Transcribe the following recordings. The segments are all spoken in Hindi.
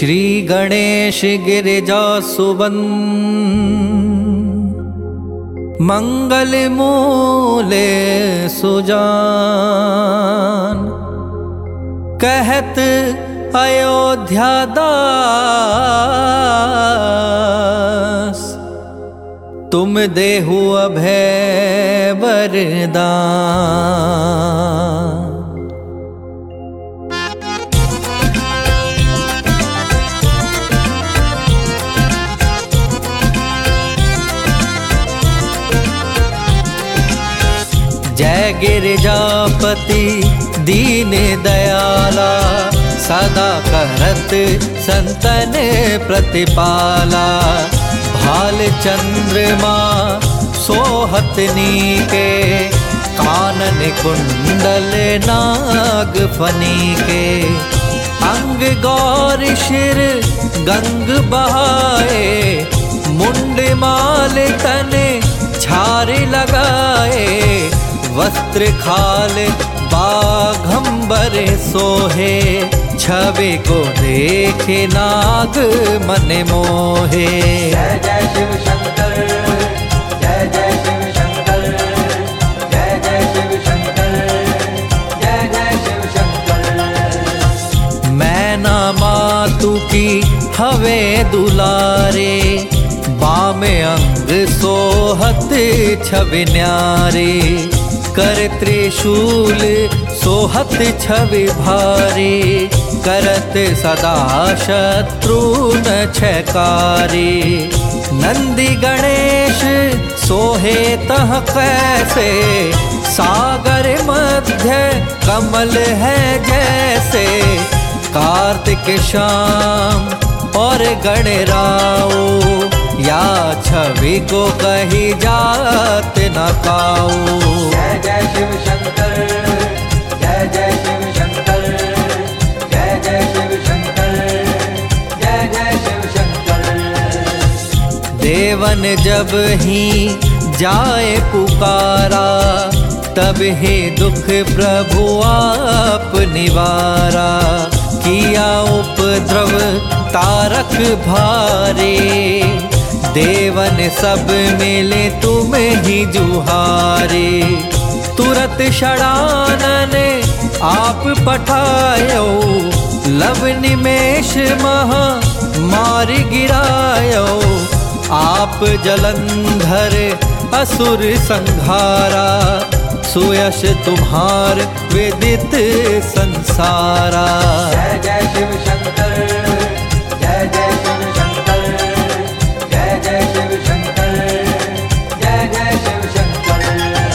श्री गणेश गिरिजा सुबन मंगल मूले सुजान। कहत अयोध्या दास तुम देहु अभय वरदान। जय गिरिजापति दीन दयाला, सदा करत संतन प्रतिपाला। भाल चंद्रमा सोहत नीके, कानन कुंडल नाग फनी के। अंग गौर शिर गंग बहाए, मुंड माल तन छार लगाए। वस्त्र खाल बाघंबर सोहे, छवि को देखे नाग मन मोहे। जय जय शिव शंकर, जय जय शिव शंकर, जय जय शिव शंकर, जय जय शिव शंकर। मैना मातु की हवे दुलारे, बामे अंग सोहत छवि न्यारे। कर त्रिशूल सोहत छवि भारी, करत सदा शत्रु न छकारे। नंदी गणेश सोहे तह कैसे, सागर मध्य कमल है जैसे। कार्तिक शाम और गणराओ, या छवि को कही जात न काओ। जय जय शिव शंकर, जय जय शिव शंकर, जय जय शिव शंकर, जय जय शिव शंकर। देवन जब ही जाए पुकारा, तब ही दुख प्रभु आप निवारा। किया उपद्रव तारक भारे, देवन सब मिले तुम्हें ही जुहारे। तुरत षडानन आप पठायो, लव निमेष महा मार गिरायो। आप जलंधर असुर संहारा, सुयश तुम्हार विदित संसारा। जय जय शिव शंकर, जय जय शिव शंकर, जय जय शिव शंकर, जय जय शिव शंकर।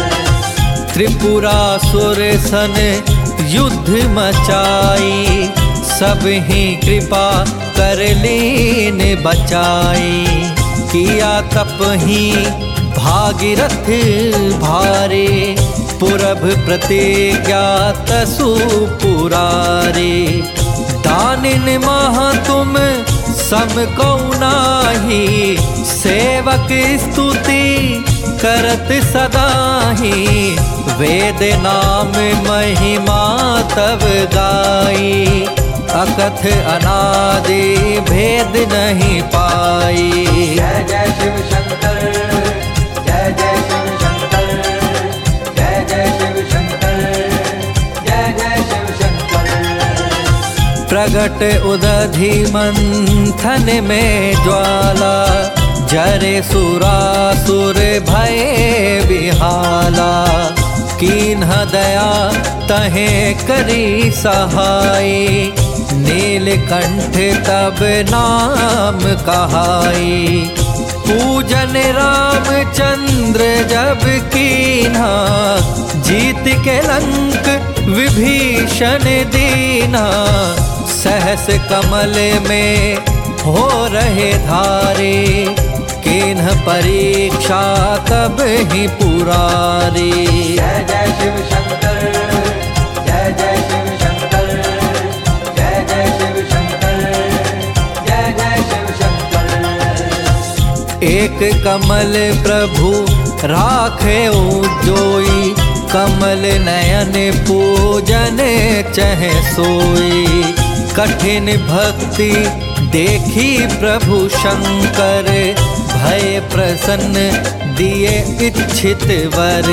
त्रिपुरासुर सन युद्ध मचाई, सब ही कृपा कर लीन बचाई। किया तप ही भागीरथ भारे, पुरभ प्रतिज्ञा तसु पुरारे। दानिन महा तुम सम को नाही, सेवक स्तुति करत सदाही। वेद नाम महिमा तब गाई, अकथ अनादि भेद नहीं पाई। जय जय शिव शंकर, जय जय शिव शंकर, जय जय शिव शंकर, जय जय शिव शंकर। प्रगट उदधि मंथन में ज्वाला, जरे सुरासुर भय बिहाला। कीन्ह दया तहे करी सहाय, नीलकंठ तब नाम कहाई। पूजन रामचंद्र जब कीन्हा, जीत के लंक विभीषण दीना। सहस कमल में हो रहे धारे, किन्ह परीक्षा तब ही पुरारी। जय जय शिव शंकर, जय जय शिव शंकर, जय जय शिव शंकर, जय जय शिव शंकर। एक कमल प्रभु राखे जोई, कमल नयन पूजन चह सोई। कठिन भक्ति देखी प्रभु शंकर भय प्रसन्न दिए इच्छित वर।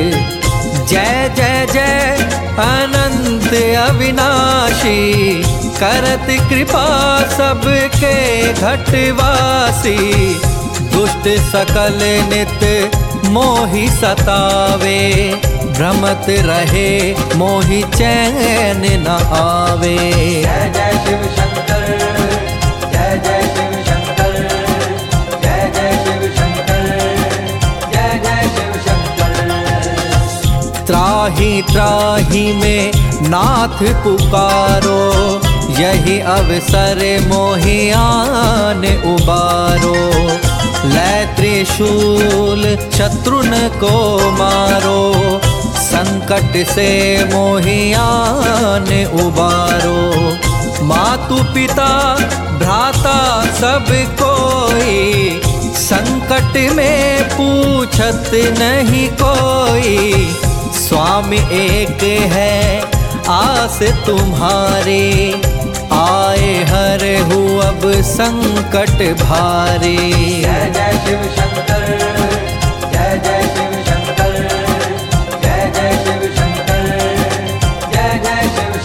जय जय जय अनंत अविनाशी, करत कृपा सबके घटवासी। दुष्ट सकल नित मोहि सतावे, भ्रमत रहे मोहि चैन न आवे। जय जय शिव शंकर, जय जय शिव शंकर, जय जय शिव शंकर, जय जय शिव शंकर। त्राहि त्राहि में नाथ पुकारो, यही अवसर मोहि आन उबारो। लै त्रिशूल शत्रुन को मारो, संकट से मोहि आन उबारो। मातु पिता भ्राता सब कोई, संकट में पूछत नहीं कोई। स्वामी एक है आस तुम्हारी, आए हर हु अब संकट भारी। जय जय शिव शंकर, जय जय शिव शंकर, जय जय शिव शंकर, जय जय शिव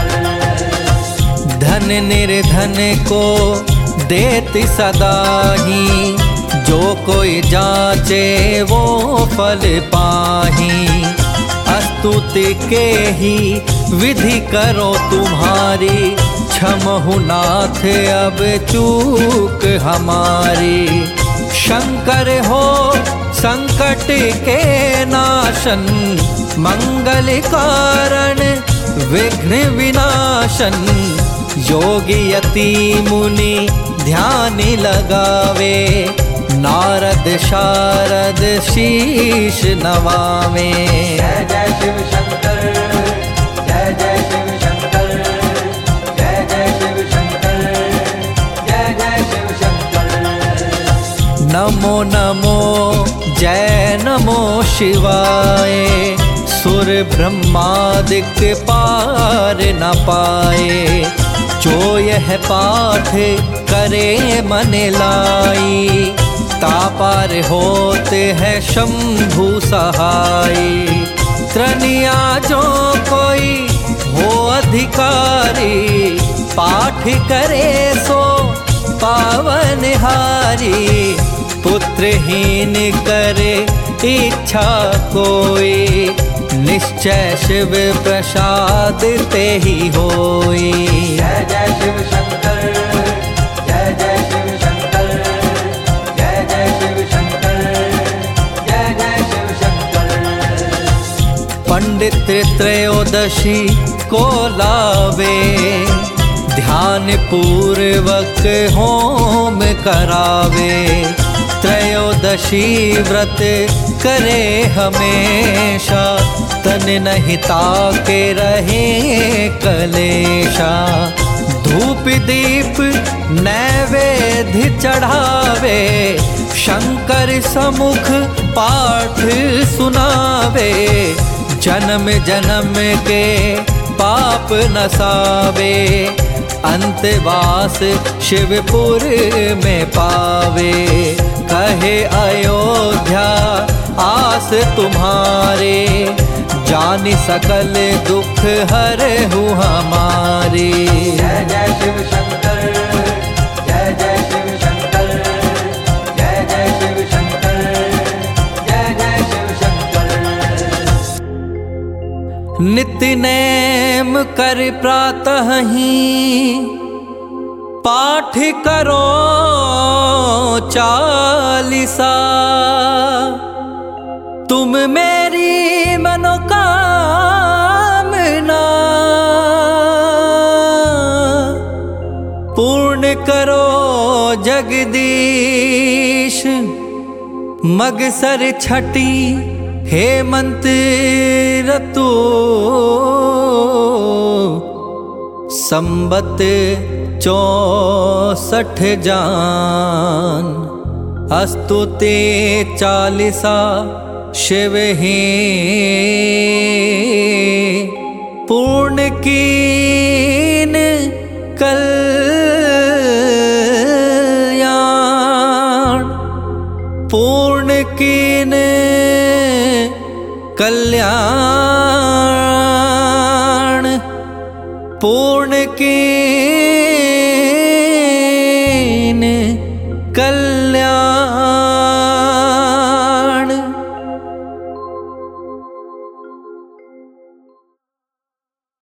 शंकर। धन निर्धन को देति सदाही, जो कोई जाचे वो फल पाही। स्तुति के ही विधि करो तुम्हारी, क्षमहु नाथ अब चूक हमारी। शंकर हो संकट के नाशन, मंगल कारण विघ्न विनाशन। योगी यति मुनि ध्यान लगावे, नारद शारद शीश नवावे। जय जय शिव शंकर, जय जय शिव शंकर, जय जय शिव शंकर, जय जय शिव शंकर। नमो नमो जय नमो शिवाय, सुर ब्रह्मादिक पार न पाए। जो यह पाठ करे मन लाई, तापार होते हैं शंभु सहाय। त्रनिया जो कोई हो अधिकारी, पाठ करे सो पावनहारी। पुत्रहीन करे इच्छा कोई, निश्चय शिव प्रसाद ते ही होई। जय जय शिव शंकर, जय जय शिव शंकर, जय जय शिव शंकर, जय जय शिव शंकर। पंडित त्रयोदशी को लावे, ध्यान पूर्वक होम करावे। त्रयोदशी व्रत करे हमेशा, तन नहीं ताके रहे कलेशा। धूप दीप नैवेद्य चढ़ावे, शंकर समुख पाठ सुनावे। जन्म जन्म के पाप नसावे, अंतवास शिवपुर में पावे। कहे अयोध्या आस तुम्हारे, जानि सकल दुख हरहु हमारे। जय जय शिव शंकर, जय जय शिव शंकर, जय जय शिव शंकर, जय जय शिव शंकर। नित्य नेम कर प्रातः ही, पाठ करो चालीसा। तुम मेरी मनोकामना पूर्ण करो जगदीश। मगसर छठी हेमंत ऋतु, संबत 64 जान। अस्तुते चालीसा शिव ही, पूर्ण कीन कल्याण। पूर्ण कीन कल्याण, पूर्ण कीन